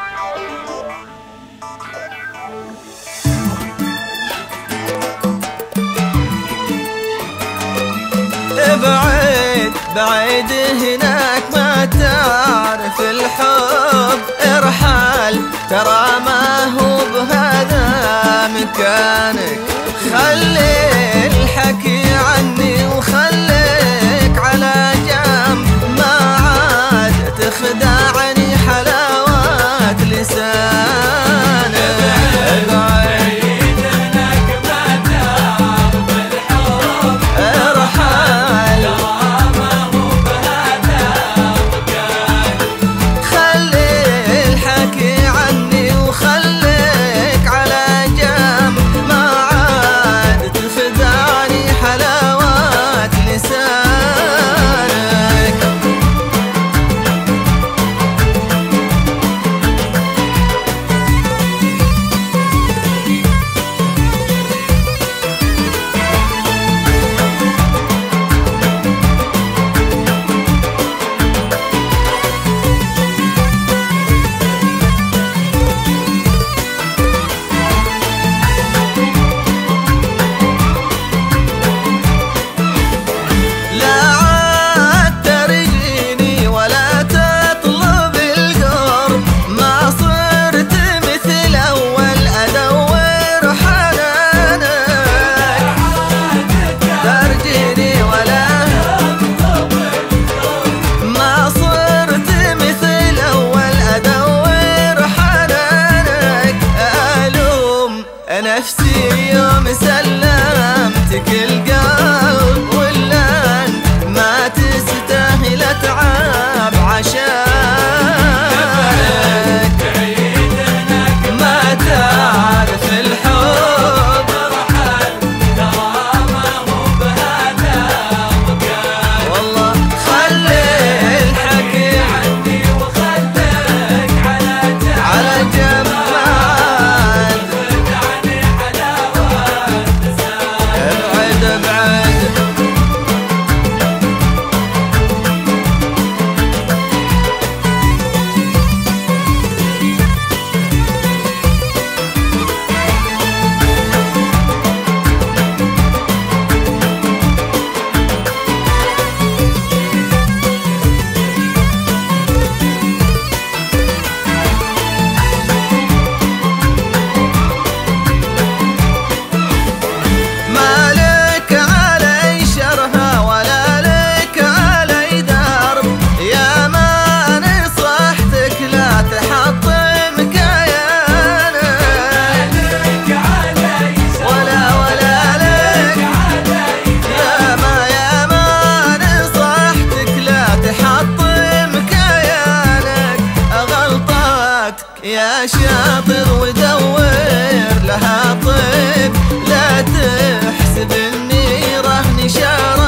بعيد بعيد هناك ما تعرف الحب، ارحل ترى ما هو بهذا مكانك. خلي الحكي عني وخليك على جنب، ما عاد تخدعني حلاوات لسانك. نفسي يوم سلمتك القلب، ولا ما تستاهل اتعب عشانك. ما تعرف الحب رحل ترى ما هو بهذا مكان. والله خلي الحكي عني وخليك على جنب. يا شاطر ودور لها طيب، لا تحسب اني رهن شارع.